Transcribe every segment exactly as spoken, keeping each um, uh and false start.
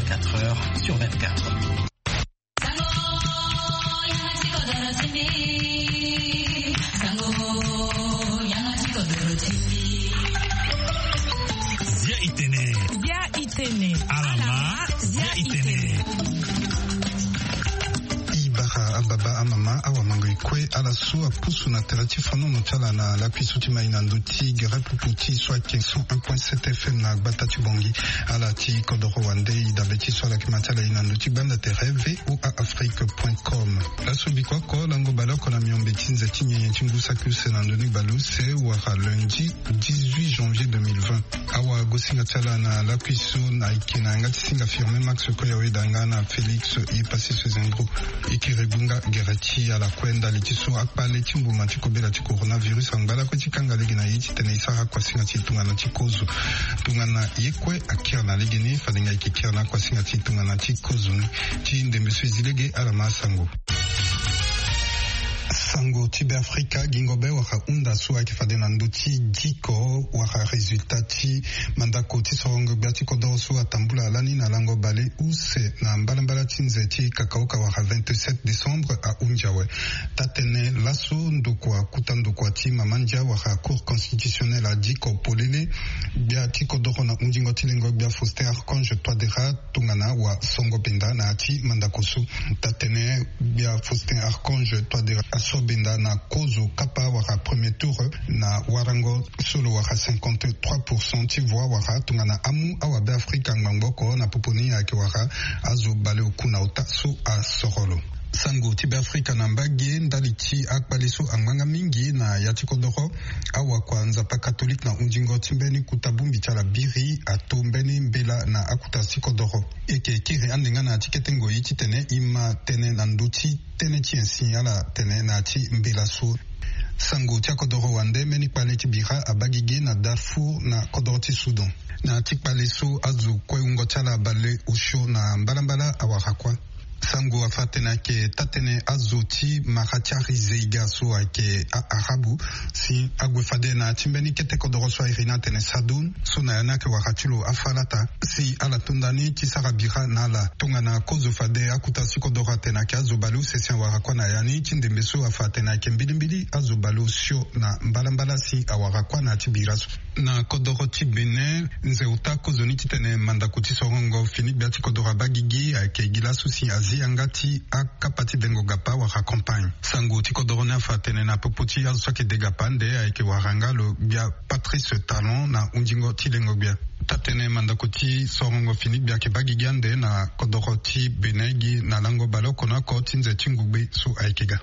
vingt-quatre heures sur vingt-quatre. Zia Itene. Zia Itene. Alama. Zia Itene. Ababa amama awa mangoikwe ala sua pusu na teratifa nono chala na lapi suti maina nduti gere puputi swa cent un point sept F M na batati bongi ala ti kodoro wande idabeti swa la kimatala ina nduti banda tere v o a afrique point com. La subikwa ko lango baloko na miombeti nzeti nyenye chimbusa kuse na ndoni balu se wara lundi dix-huit janvier deux mille vingt. Awa gosinga chala na lapi su na ikina ngati singa firme Max Koya wedanga na Felix i pasi su zengro ikirebunga gerati ala kwenda litiso akpale chimbuma chikobela chi coronavirus angala ko chikanga legina yichi tena isara kwa singa chitunga na chikozu tunga na yekwe akia na legini falinga ikikia na kwa singa chitunga na chikozu chi ndembe swizilege ala masango sango tibe Afrika gingobe waka unda suwa kifade na nduti diko waka resultati mandako tisorongo biati kodoro suwa tambula alani na lango bale use na mbalambala tinzeti kakauka waka vingt-sept décembre a Unjawe tatene laso ndokwa kutandokwa ti mamanja waka cour constitutionnelle a diko polele biati kodoro na undingo tilengo bia Faustin Archange Twadera tungana wa songo penda na ati mandako su tatene bia Faustin Archange Twadera asobenda na kozo kapa waka premier tour na warango solo waka cinquante-trois pour cent ti voix waka tungana amu awa be Afrika ngamboko na poponi yake waka azo bale okuna utaso a sorolo sango tibe Afrika na mbage ndali ti akbaleso anganga mingi na yati kodoro awa kwa nzapa katolike na undingo timbeni kutabumbi chala biri atombeni mbela na akuta sikodoro eke kiri andenga na tiketengo iti tene ima tene na nduti tene ti ensi ala tene na ti mbela so sango tia kodoro wande meni pale ti bira abagige na Darfour na kodoro ti Sudan na tikpaleso azu kweungo chala bale usho na mbalambala awarakwa sango afatena ke tatene azoti makatiari zeiga so ake arabu si agwefade na timbeni kete kodoro so irina tene sadun so na yana ke wakatilo afalata si ala tundani tisarabira na la tunga na kozo fade akuta si kodoro tena ke azobalu session warakwa na yani tindembe so afatena ke mbilimbili azobalu sio na mbalambala si awarakwa na tibiraso na kodoro tibene nze uta kozoni titene mandakuti sorongo fini biati kodoro bagigi ake gilasu si ziangati akapati dengo gapa waka campagne sango tikodorone afatene na popoti azusake degapande aike waranga lo bia Patrice Talon na undingo tilengo bia tatene mandakoti sorongo fini bia ke bagigande na kodoroti benegi na lango baloko na ko tinze tingugbe su aikega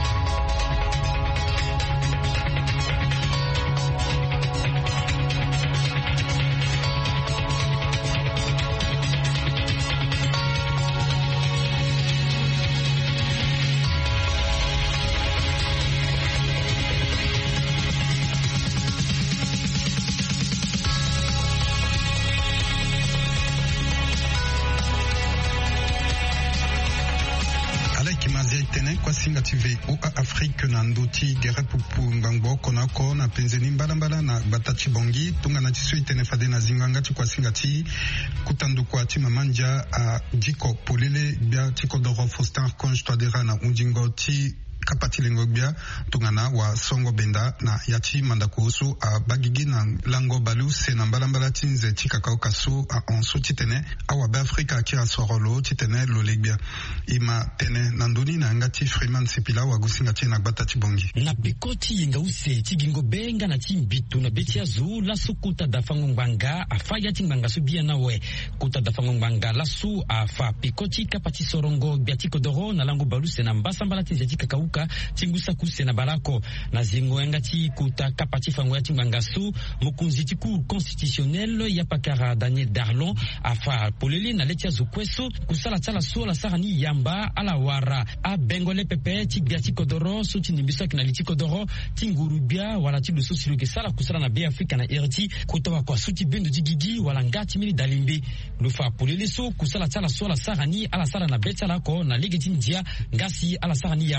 singa tive o Afrique na ndoti gere pupu ngangbo kona kona penzeni mbalambala na batati bongi tunga na tisu itene fade na zinganga ti kwa singa ti kutandu kwa ti mamanja a diko polele bia ti kodoro Faustin Archange Twadera na undingo ti kapati lengobia tungana wa songo benda na yati mandako so a bagigi na lango balu se na mbalambala tinze tika kauka so a onso titene awa be Afrika ki a sorolo titene lo legbia ima tene nandoni na ngati Freeman Sepila wa gusinga tina batati bongi na bekoti yenga use tigingo benga na timbitu na beti azu la sukuta da fangombanga afaya timbanga subia na we kuta da fangombanga la su afa pikoti kapati sorongo biatiko doro na lango balu se na mbasambala tinze tika kauka tingusa kuse na balako na zingo engati kuta kapati fango ya timbangasu mukunzi tiku constitutionnel ya pakara Daniel Darlon afa polele na letia zukweso kusala tsala so la sarani yamba ala wara a bengole pepe tibiati kodoro so tinimbisa kina litiko doro tingurubia wala tiluso siluke sala kusala na be Afrika na R T kutoka kwa suti bendo digigi wala ngati mili dalimbe lufa polele so kusala tsala so la sarani ala sala na betala ko na legeti ndia ngasi ala sarani yamba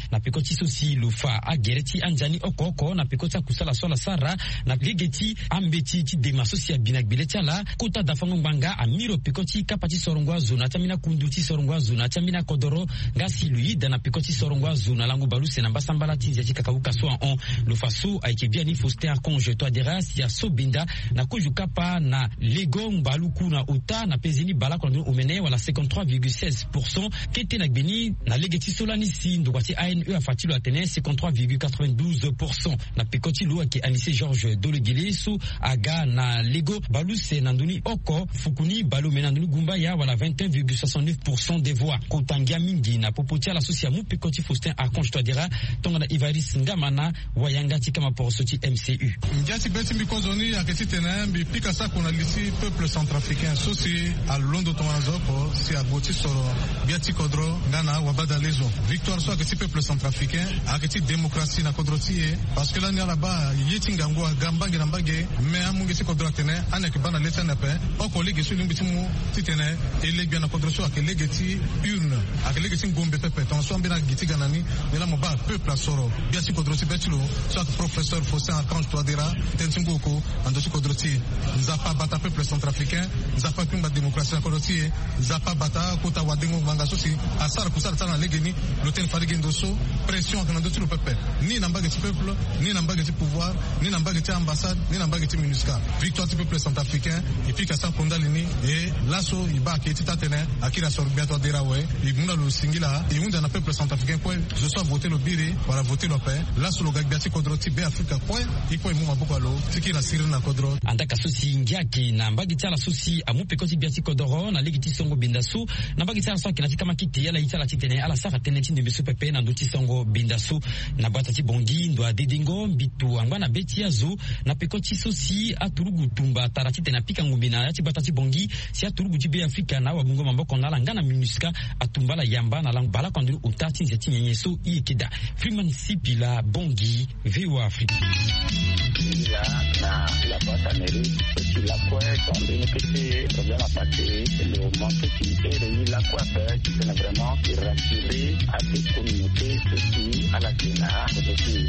na pikoti sosi lufa agereti anjani okoko na pikoti akusala swala sara na legeti ambeti ti dema sosi abina biletala kota dafango mbanga amiro pikoti kapati sorongwa zona tamina kunduti sorongwa zona tamina kodoro ngasi luida na pikoti sorongwa zona langu baluse na basambala tinja ti kakauka so on lufaso aikebia ni foster conje to aderas ya sobinda na kujukapa na lego mbaluku na ota na pezini bala kwa ndio umene wala cinquante-trois virgule seize pour cent kete na gbeni na legeti solani si ndokati A N E afatilo atene cinquante-trois virgule quatre-vingt-douze pour cent na pikoti lu ake anise Georges Dolegelesu aga na lego baluse na nduni oko fukuni balume na nduni gumba ya wala vingt et un virgule soixante-neuf pour cent des voix kotangia mingi na popotia la sosia mu pikoti Faustin Archange Toadera tonga na Ivaris Ngamana wayangati kama porosoti M C U Ndiati beti mikozoni aketi tenembi pika sa kuna lisi peuple centrafricain sosi a londo tonga zoko si aboti soro biati kodro ngana wabada lezo victoire so aketi peuple centrafricain aketi démocratie na kodrotie parce que là ni là-bas yeti ngango gambange na mbage mais amungi si kodro tene anek bana leta na pe oko ligi su limbi timu titene ele bien na kodro so akele geti une akele geti ngombe pepe ton so mbina giti ganani nela moba peuple soro biati kodro si betilo so professeur Faustin Archange Toadera tensingoko ando si kodrotie nzapa bata peuple centrafricain nzapa kumba démocratie na kodrotie nzapa bata kota wadengo banga sosi asara kusara tana legeni loten farige ndoso pression kana ndo tilo pepe ni nambage ti peuple ni nambage ti pouvoir ni nambage ti ambassade ni nambage ti MINUSCA victoire ti peuple centrafricain et puis kasa kondalini et laso iba ke ti tatene akira sorbia Toadera we ibuna lo singila et unda na peuple centrafricain quoi je sois voter le biri para voter le paix laso lo gagbiati kodroti be Afrika quoi iko mu maboko alo tiki na siri na kodro andaka sosi ngiaki na mbagi tala sosi amu pikoti biati kodoro na legiti songo bindasu na mbagi tala soki na kama kiti yala itala titene ala saka tene tinde bisu pepe na nduti songo bindasu na batati bongi ndo dedingo bitu angwana beti yazo na pikoti sosi aturugu tumba tarati tena pika ngumbina yati batati bongi si aturugu tibe Afrika na wabungo mamboko na langana MINUSCA atumbala yamba na langbala kwa ndu utati nzeti nyenyeso ikida Freeman Sipila bongi V O Afrique la na la boîte à mairie qui la quoi quand une petite problème à passer le manque qui est la quoi faire qui est vraiment rassurer à des communautés aussi à la Sénat aussi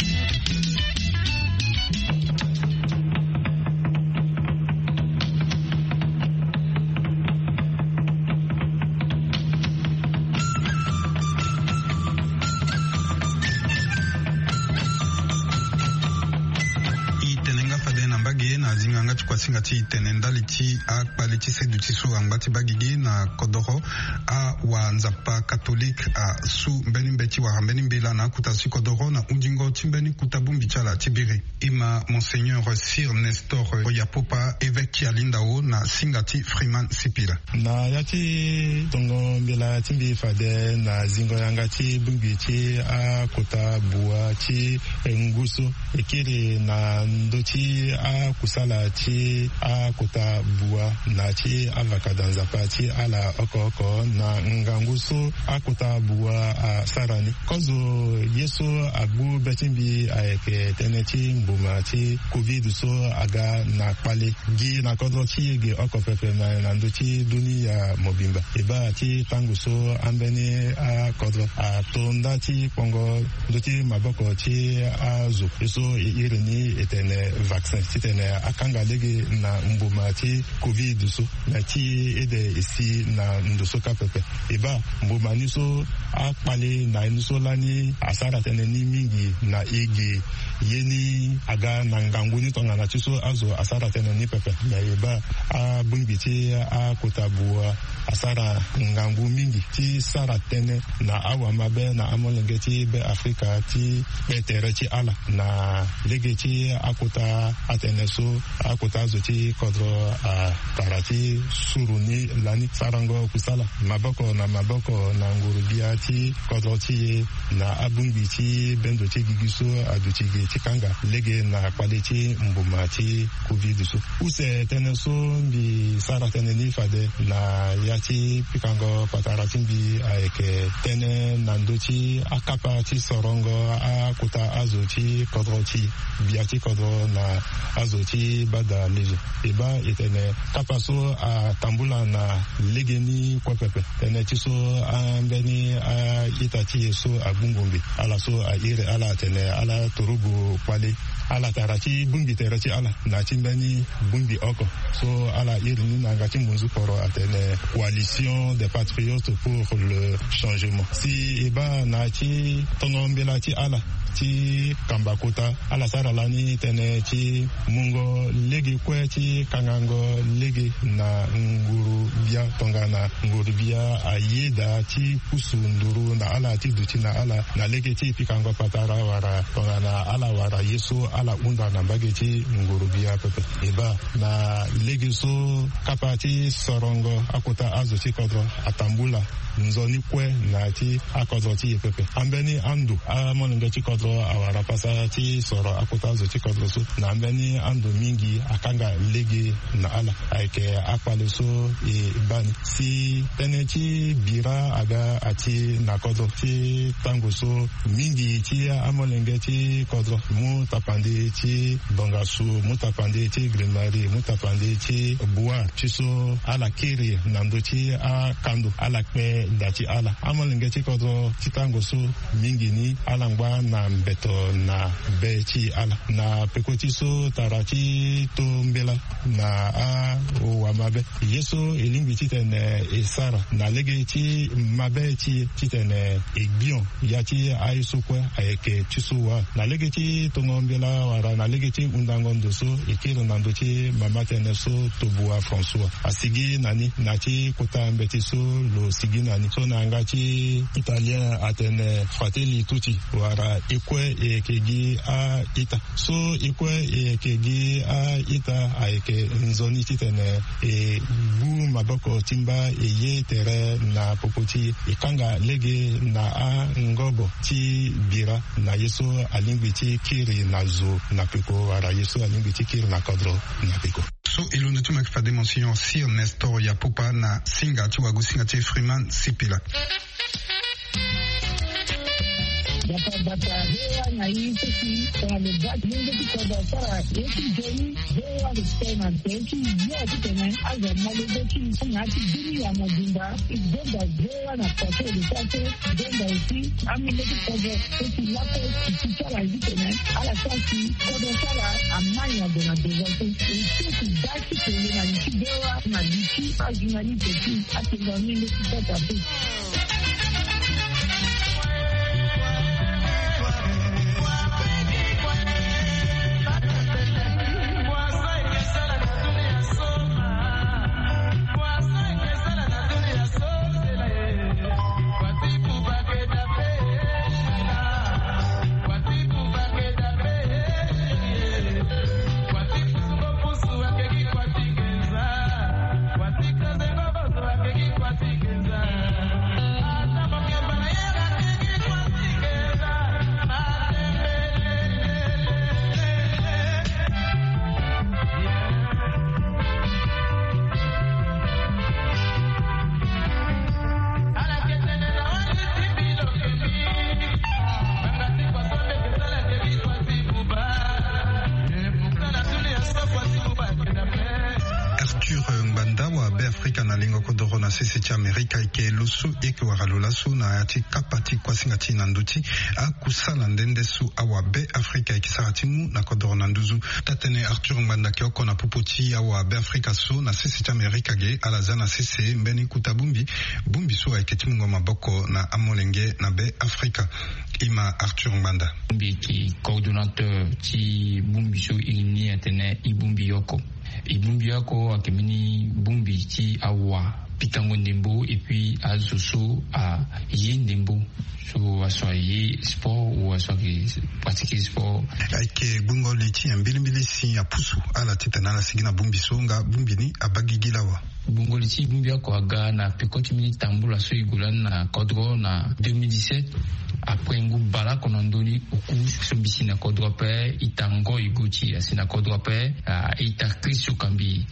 zinganga chukwasinga ti tenendali ti akpali ti sedu ti so angba ti bagigi na kodoro a wa nzapa catholique a su mbeni mbeti wa mbeni mbela na kuta si kodoro na undingo ti mbeni kuta bumbi chala ti biri ima monseigneur Sir Nestor Oyapopa évêque ti alindao na singa ti Freeman Sipila na yati tongo mbela ti mbi fade na zingo yanga ti bumbi ti a kota bua ti ngusu ekiri na ndoti a kusala ti a kota bua na ti avaka danzapa ti ala oko oko na ngangusu a kota bua a sarani kozo yeso abu betimbi ayeke tene ti mbuma ti covid so aga na pale gi na kodro ti ge oko pepe na na ndo ti duni ya mobimba eba ti tangu so ambeni a kodro a tonda ti pongo ndo ti maboko ti a zo so ireni etene vaccin ti tene akanga lege na mbuma ti covid so na ti ede isi na ndoso ka pepe eba mbuma ni so akpale na nuso lani asara tene ni mingi na ege yeni aga na ngangu ni tonga na tiso azo asara tene ni pepe na eba a bungi ti a kotabua asara ngangu mingi ti sara tene na awa mabe na amolenge ti be Afrika ti be tere ti ala na lege ti akota atene so akota zo ti kodro a tarati suruni lani sarango kusala maboko na maboko na ngurubia ti kodro ti na abungi ti bendo ti gigiso aduti ti kanga lege na kwaliti mbuma ti covid so use tene so bi sara tene ni fade na yati pikango patarati bi aeke tene na ndoti akapa ti sorongo akuta azo ti kodro ti biati kodro na azo ti bada na lezo eba etene kapaso a tambula na legeni kwa pepe tene tiso ambeni a itati so abumbombe ala so a ire ala tene ala torugo kwale ala tarachi bumbi terachi ala na chimbani bumbi oko so ala ire ni na ngati munzu koro atene coalition des patriotes pour le changement si eba na chi tonombela chi ala ti kambakota ala sara lani tene ti mungo legi kwe ti kangango legi na nguru bia tonga na nguru bia ayeda ti kusunduru na ala ti duti na ala na legi ti pikango patara wara tonga na ala wara yeso ala unda na mbage ti nguru bia pepe eba na legi so kapati sorongo akota azo ti kodro atambula nzoni kwe na ti akodro ti pepe ambeni andu amonga ti kodro awara pasa ti soro akutazo ti kodro so na ambeni andu mingi akanga lege na ala aike akwale so e bani si tene ti bira aga ati na kodro ti tango so mingi ti amonga ti kodro mu tapande ti bongasu mu tapande ti grimari mu tapande ti buar ti so ala kiri nando ti akando ala pe dati ala amonga ti kodro ti tango so mingi ni ala ngba na beto na bechi ala na pekoti so tarati to mbela na a o amabe yeso elimbi titene esara na legeti mabechi titene egbion yati aisukwe ayeke tisuwa na legeti to ngombela wara na legeti undangondo so ekiro nandochi mamatene so tobua François asigi nani nati kota mbeti so lo sigi nani so na ngati italien atene fratelli tutti wara ikwe ekegi a ita so ikwe ekegi a ita aike nzoni titene e bu maboko timba eye tere na popoti ikanga lege na a ngobo ti bira na yeso alingwiti kiri na zo na peko wara yeso alingwiti kiri na kodro na peko so ilundu tumak fa demonstration sir Nestor ya pupa na singa tu wagusinga ti Freeman Sipila Bata bata hewa na hizo si kwa lebati mungu kikoda sara yeki jeni hewa listena teki yote tena aza malebeki ngati dini ya majumba igenda hewa na pato lisate genda usi amileki kodo teki lako kichara hizi tena ala sasi kodo sara amanya dona dezote usi daki kwenye na nchi hewa na nchi azina nchi teki ati ndo mingi kikoda tu sisi cha Amerika ike lusu ike waralula su na ati kapati kwa singati nanduti akusala ndende su awa be Afrika ike saratimu na kodoro nanduzu tatene Arthur Mbanda kioko na pupoti awa be Afrika su na sisi cha Amerika ge alazana sisi mbeni kutabumbi bumbi su ike timungo maboko na amolenge na be Afrika ima Arthur Mbanda bumbi ki coordinateur ti bumbi su ini atene ibumbi yoko ibumbi yoko akemini bumbi ti awa pitango ndembo et puis à Zoso à Yendembo so à soyer sport ou à soyer pratiquer sport ake bungo liti mbili mbili si apusu ala titana la sigina bumbi songa bumbini abagigilawa bungo liti bumbi ako aga na pekoti mini tambula so igula na kodro na deux mille dix-sept après ngu bala konondoni oku so bisina kodrope itango iguchi asina kodrope ita kristo kambi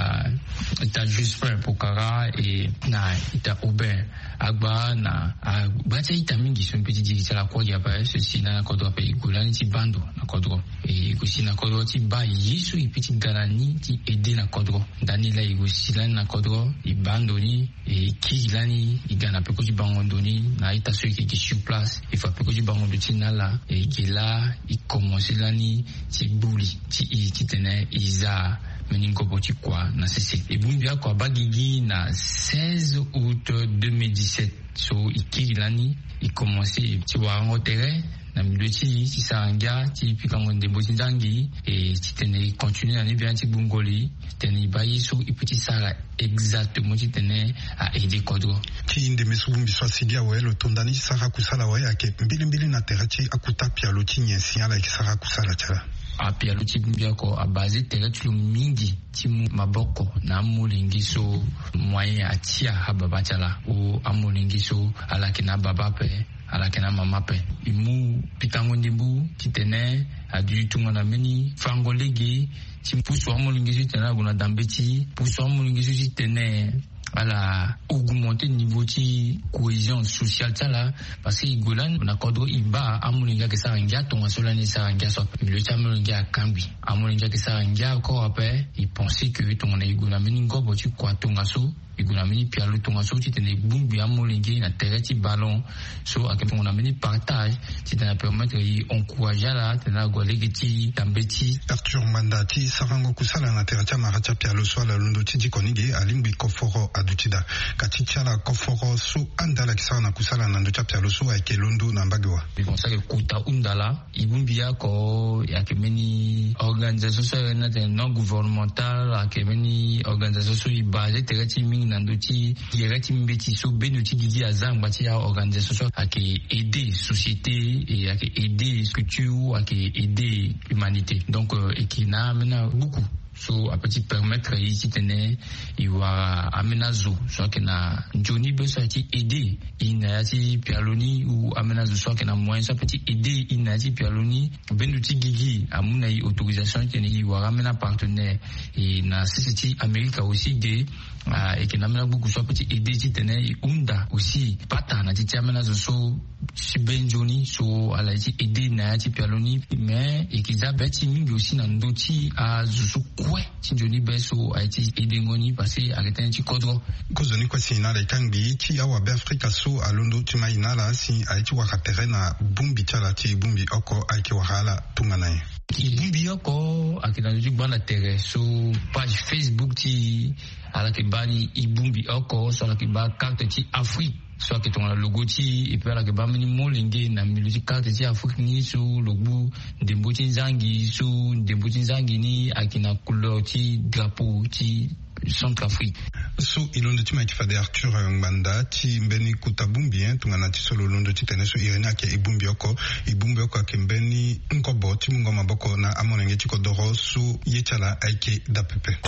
ita juste pour kara et na ita ober agba na bacha ita mingi so petit dirisa la kwa ya ba ceci na kodrope igulani ti bando na kodro e kusina kodro ti ba yesu ipiti galani ti aider na kodro dani la igusila na kodro ibando ni e kilani igana peko ti bangondoni na ita so ki sur place il faut peko ti bangondo ti na la e gela i commencer lani ti buli ti i ti tene iza meningo boti kwa na sese e bumbia kwa bagigi na seize août deux mille dix-sept so ikilani i commencer ti wa ngotere na midoti ti saranga ti pikangonde boti ndangi e ti tene continue na bien ti bungoli tene bayi so i petit sara exactement ti tene a aider kodro ti inde mesubumbi so sidia we lo tondani sara kusala we ake mbili mbili na terati akutapia lo ti nyensi ala ki sara kusala chala apia lo ti bumbia ko a base terati lo mingi ti maboko na mulingi so moyen atia hababa chala o amulingi so ala ki na baba pe ala kena mama pe imu pitango ndimbu kitene adu tungana meni fangolegi timpuso amolingi tena guna dambeti puso amolingi tene ala augmenter niveau ti cohésion sociale tala parce que igolan na kodro iba amolinga ke saranga tonga solani saranga so le chamolinga kambi amolinga ke saranga ko ape il pensait que tonga igona meni ngobo ti kwa tonga so iguna mini pialo tonga so ti tene bumbi amolingi na tereti ballon so akepo na mini partage ti tena permettre i encourager la tena golegi ti tambeti Arthur Mandati sarango kusala na tereti maracha pialo so la lundo ti dikonige alingbi koforo adutida katicha la koforo so andala kisana na kusala na ndo pialo so ake lundo na mbagwa bikonsa ke kuta undala ibumbi yako yakemeni organisation na non gouvernemental akemeni organisation so ibase tereti mingi nanduti yereti mbeti so benuti gidi azang bati ya organisation ake aider société et ake aider culture ake aider humanité donc euh, et qui n'a maintenant beaucoup so a petit permettre ici tene iwa amenazo so que na Johnny beso ti aider ina ti pialoni ou amenazo so que na moyen so petit aider ina ti pialoni benuti gigi amuna i autorisation tene iwa amena partenaire et na ceci America aussi de Uh, et que n'a beaucoup soit petit aider ti tene unda aussi pata na ti tiamena so si benjoni so ala ti aider na ti pialoni mais et qu'ils abeti mingi aussi na ndoti a zusu kwe ti joni beso a ti aider ngoni parce que arrêter ti kodro kozoni kwa sina la kangi ti awa be Afrika so alondo ti maina la si a ti waka terena bumbi chala ti bumbi oko a ki wahala tungana ye ibumbi yoko akina ndu bana tere so page Facebook ti ala ke bani ibumbi oko so ala ke ba carte ti Afrique so ke ton logo ti et puis ala ke ba mini molinge na miluti carte ti Afrique ni so logo ndembo ti nzangi so ndembo ti nzangi ni akina couleur ti drapeau ti Centrafrique so ilondo ti maiki fade Arthur Nganda ti mbeni kutabumbi hein tungana ti solo londo ti tene so irene ake ibumbi oko ibumbi oko ake mbeni nkobo ti mungo maboko na amonenge ti kodoro so yechala aike da pepe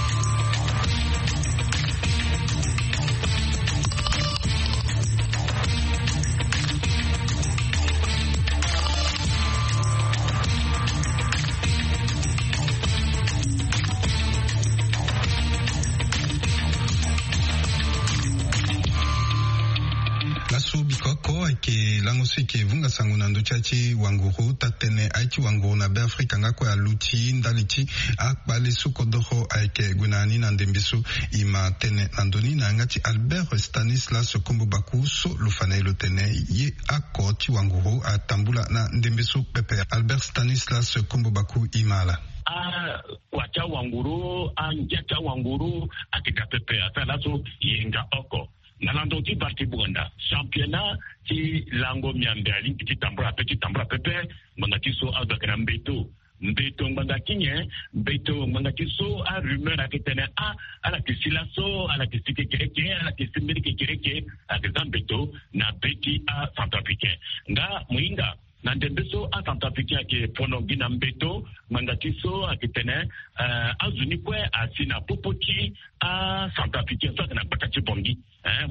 ke lango si ke vunga sangu na nducha chi wanguru tatene aichi wanguru na be Afrika ngako ya luchi ndalichi akbale suko doho aike gunani na ndembisu ima tene nandoni na ngati Albert Stanislas Kombo Baku so lufane lo tene ye ako chi wanguru atambula na ndembisu pepe Albert Stanislas Kombo Baku imala a kwacha wanguru a njata wanguru akika pepe atalaso yenga oko nalando ti barti buganda championnat ti lango miambe ali ti tambra petit tambra pepe mangati so adakana mbeto mbeto mbanga kinye mbeto mbanga so a rumeur akitene a ala kisila so ala kisike kereke ala kisimiri kereke akizambeto na beti a Centrafricain nga muinga na ndembeso a Centrafricain ke ponongi na mbeto mangatiso akitene uh, azuni kwe asina popoti a Centrafricain so na batati bongi eh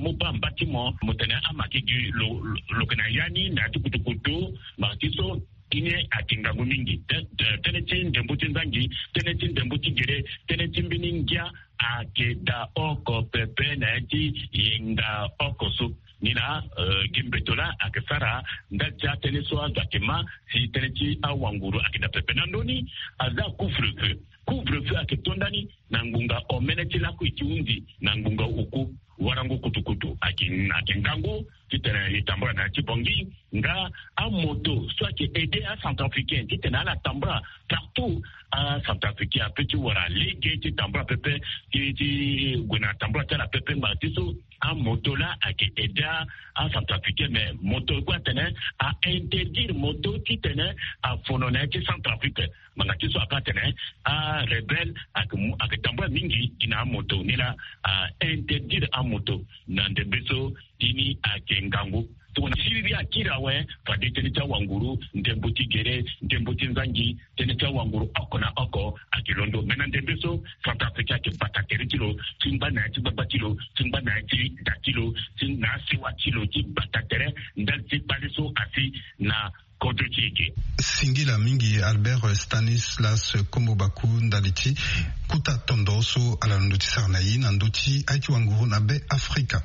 moba bâtiment motene amakigi lo lo kana yani na tukutukutu matiso ine atingango mingi tenetin dembutin zangi tenetin dembutin gere tenetin biningia akeda oko pepe na eti inga oko su nina gimbetola akesara ndacha teneso agakema si teneti awanguru akeda pepe nandoni aza couvre-feu couvre-feu aketondani nangunga omeneti la kuikiundi nangunga uku warango kutukutu akina kengango titana itambra na chibongi nga a moto soit que aider à centrafricain titana la tambra partout à centrafricain petit wara ligue titambra pepe ti guna tambra tala pepe matiso a moto là a que aider à centrafricain mais moto quoi tena à interdire moto titana à fonona ti centrafricain mangatiso akatena a rebelle a que tambra mingi ina moto nila à interdire a moto nande beso ini akengangu tuna siri akira we fade tenita wanguru ndembuti gere ndembuti nzangi tenita wanguru akona oko akilondo mena ndembeso South Africa ke batakeri kilo timba na ti babatilo timba na ti dakilo tin na siwa kilo ti batatere ndalti paliso asi na Singila mingi Albert Stanislas Komobaku ndaliti kuta tondoso ala nduti sarnayi na nduti aiki wanguru na be Afrika.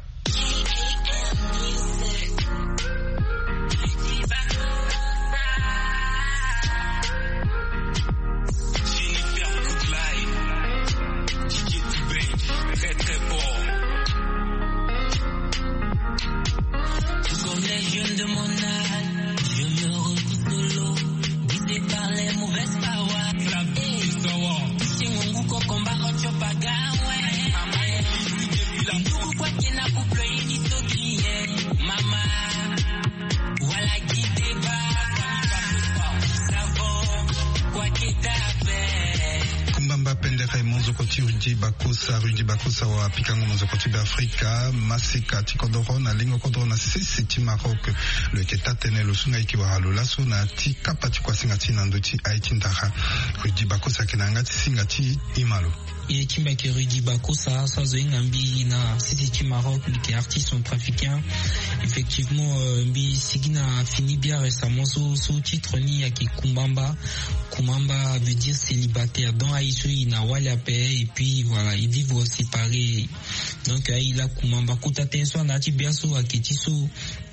Rudy Bakosa, Rudy Bakosa wa pikango mozokoti Afrika, Masika tikodoro na lingo kodoro na sisi ti Maroc, le ketatene lo sunga iki wa halola so na ti kapati kwa singati na ndoti aiti ndaha. Rudy Bakosa kinangati singati imalo. Et Kimbake Rudy Bakosa, ça zoingambi na sisi ti Maroc, qui est artiste centrafricain. Effectivement, mbi sigina fini bien récemment so so titre ni yaki Kumbamba. Kumamba veut dire célibataire. Donc Aïsou il n'a wala paix et puis voilà, ils vivent séparés. Donc il a Kumamba kuta tenso na ti biaso aketiso.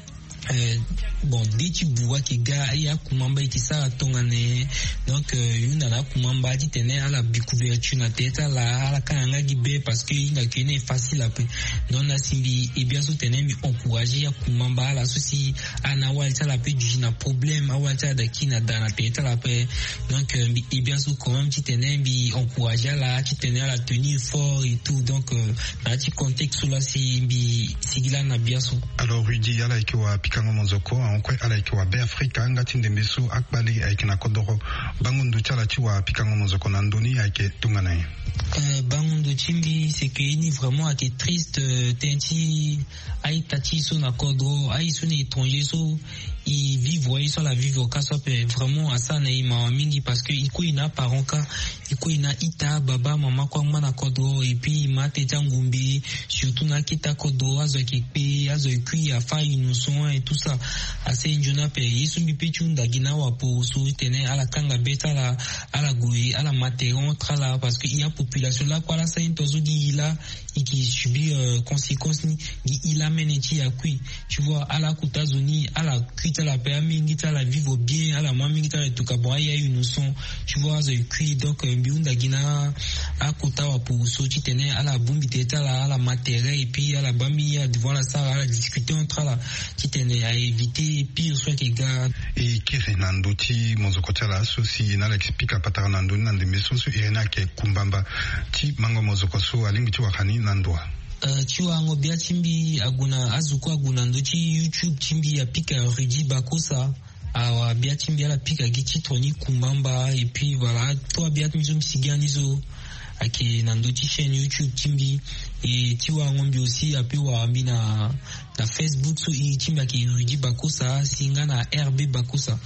Euh, bon dès tu vois que gars il y a Kumamba qui ça tongane donc une euh, na Kumamba dit tenait à la couverture na tête à la à la kananga gibe parce que il a qu'une facile après non na simbi et bien sûr tenait mi encourager à Kumamba la souci ana walta la pe du na problème a walta da kina dans la tête la pe donc euh, et bien sûr quand même tu tenais mi encourager là tu tenais à la tenir fort et tout donc euh, dans ce contexte là simbi sigila na bien sûr. Alors Rudy ala ikiwa kango mozoko ankwe ala ikiwa be Afrika ngati ndembeso akbali aikina kodoro bangundu chala chiwa pikango mozoko na ndoni aike tunganaye. Euh, bangundu chimbi c'est que ni vraiment été triste euh, tenti ai tati so na kodro ai so ni étranger so ils vivent ils sont la vivre au cas vraiment à ça na ima mingi parce que iko ina paronka iko ina ita baba mama kwa mwana kodro et puis mate tangumbi surtout na kita kodro azo kipe azo kui afa inuson et tout ça assez injona pe yesu mbi chunda ginawa po so tene ala kanga beta la ala goui ala materon trala parce que il y a population là quoi la ça intozo gi là qui subit euh, conséquences ni il amène ici à kui tu vois à la kutazoni à la kuita la paix mingi ta la vivre bien à la mingi ta tout cas bon il y a une son tu vois à kui donc biunda gina à kuta wa pour so tu tenais à la bombi teta la à la matériel et puis à la bami à devant la salle à la discuter entre la qui tenait à éviter pire soit que gars et qui renando ti mozokota la sosi na l'explica patara nando nande mesoso irena ke Kumbamba ti mango mozokoso alingi ti wakani nandwa. Uh, chiwa ngobia chimbi aguna azuko aguna ndochi YouTube chimbi ya pika Rudy Bakosa awa bia chimbi ala pika gichi toni Kumbamba et puis voilà toi bia mizo msiganizo ake nandochi chaîne YouTube chimbi et chiwa ngombi aussi api wa ambi na na Facebook so i chimbi ake Rudy Bakosa singa na R B Bakosa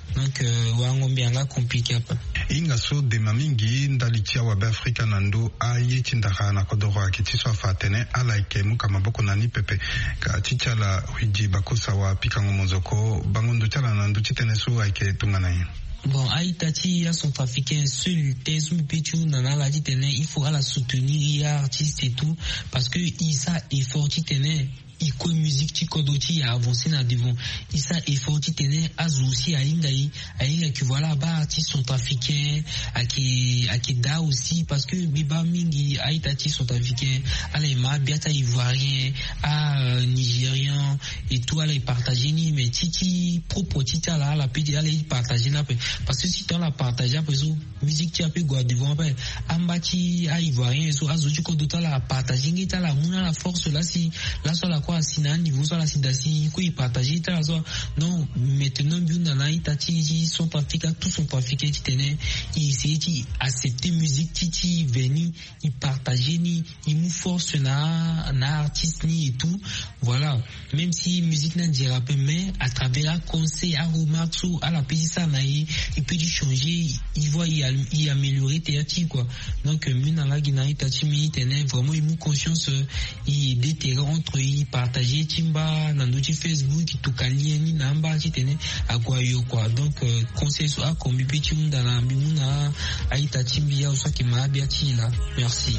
donc euh, wangombe anga compliqué apa inga so de mamingi ndalitia wa Afrika nando aye chindaka na kodoro akitiswa fatene ala ike muka maboko nani pepe ka chichala huiji bakosa wa pikango mozoko bangondo chala nando chitene so aike tungana yin. Bon, Haïti, à son africain, seul Tezum Pichu, Nana l'a dit, il faudra la soutenir, il y a artiste et tout, parce que Isa est fort, il connaît musique, tu connais, il a avancé dans devant. Isa est fort, il tenait Azouci, à Ingaï, à Ingaï, que voilà, bah, artistes sont africains, à qui, à qui da aussi, parce que Biba Mingi, Haïti sont africains, à l'Ema, Biata Ivoirien, à Nigérian, et tout, à les partager, mais Titi, propre, Titi, à la, la, pédé, à les partager, là, parce que si tu as la partagé, après, so, musique, tu as pu voir devant, après, Ambati, à Ivoirien, so, Azouci, quand tu as la partagé, tu as la mouna, la force, là, si, là, sur la si na niveau sur la sidasi quoi il partager ta so non maintenant bien dans la itati sont africains tous sont africains qui tenaient ils essayer accepter musique titi venir il partager ni il nous force na na artiste ni et tout voilà même si musique n'a dira pas mais à travers un conseil à remarque à la petite ça na il peut changer il voit il améliorer théâtre quoi donc mieux dans la guinée itati mi tenait vraiment il nous conscience il déterre entre il partager timba nandochi Facebook tukalieni namba chitene akwayo kwa donc euh, conseil so akombi pichi munda na mbimuna aita chimbi ya usaki maabia chila merci.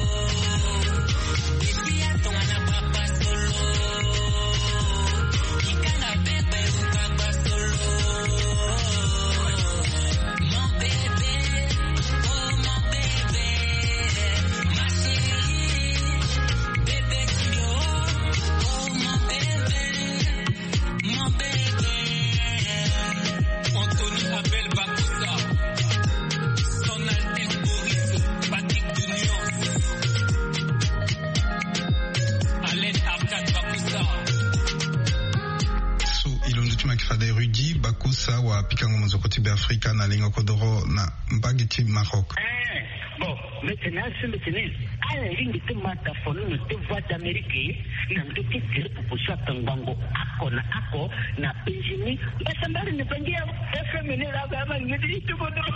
Pikango mozokoti be Afrika na lingo kodoro na mbagiti Maroc. Eh, bon, maintenant c'est maintenant. À la ligne de mataphone de voix d'Amérique, na ndoki kile pupusa tangango ako na ako na penjini, basa mbali ne pangia F M ne la baba ngedi tu kodoro.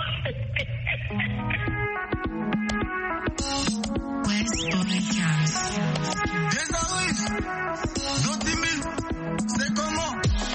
West Podcast. C'est comment?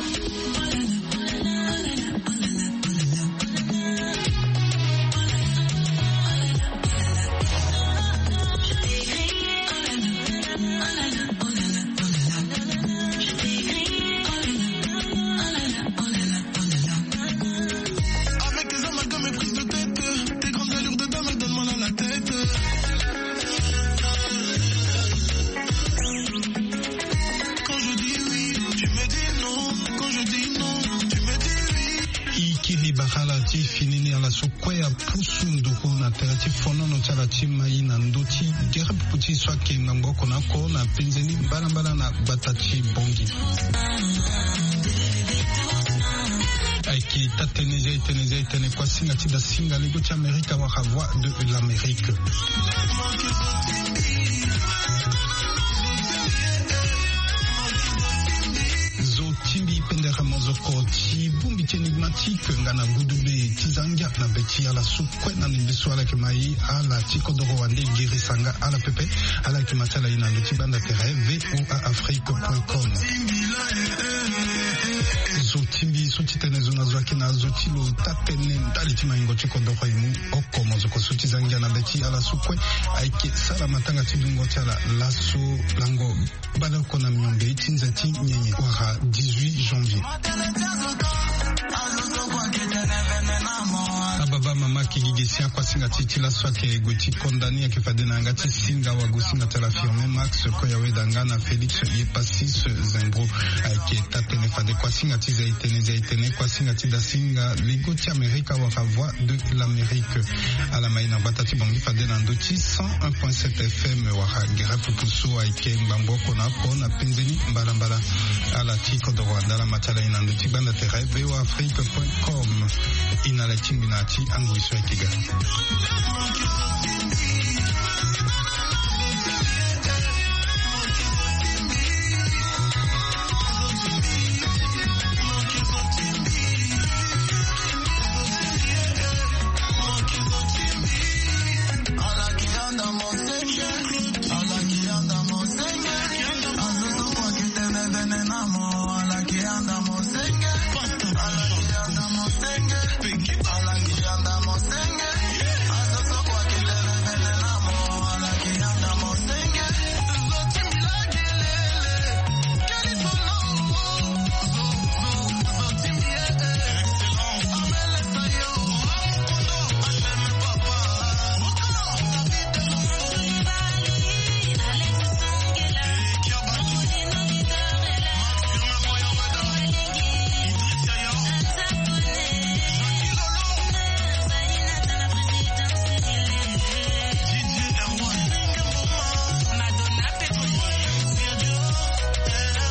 finini ala sokwea pusu nduku na terati fono no charati mai na ndoti gere puti swake ngamboko na ko na penzeni mbala mbala na batachi bongi aiki tateneje teneje tene kwa singa tida singa ligo cha Amerika wa voix de l'Amérique. Timbi pendera mozoko ti bumbi enigmatique ngana gudule tizanga na beti ala sukwe na nimbiso ala kemai ala tikodoro wande giri sanga ala pepe ala kematala ina lutibanda tere v o a afrique point com. Zo timbi suti tene zona zwaki na zotilo tatene ndali tima ingo tikodoro imu oko mozoko suti zanga na beti ala sukwe aike sala matanga tibingo tiala laso lango balako na myombe itinza ti nyenye wara dix-huit janvier. Ababa mama kigigesia kwa singa titi la swake goti kondani akifade na ngati singa wa gusinga tala firme Max koya wedanga na Felix Yepasis Zembro ake tatene fade kwa singa tiza itene za itene kwa singa tida singa ligoti Amerika wa voix de l'Amérique à la maina batati bongi fade na ndoti cent un point sept F M wa gira pupuso ake mbambo kona kona penzeni mbala mbala ala tiko de Rwanda la matala ina ndoti banda tere v o afrique point com ina la timbinati anguiso ekiga. Pasta,